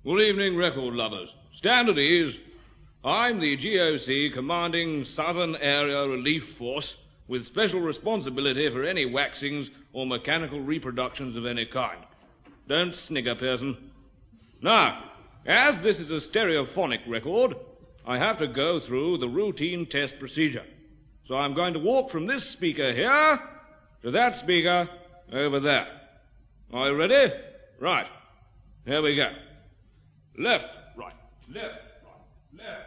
Good evening, record lovers. Stand at ease. I'm the GOC commanding Southern Area Relief Force with special responsibility for any waxings or mechanical reproductions of any kind. Don't snigger, Pearson. Now, as this is a stereophonic record, I have to go through the routine test procedure. So I'm going to walk from this speaker here to that speaker over there. Are you ready? Right. Here we go. Left, right, left, right, left.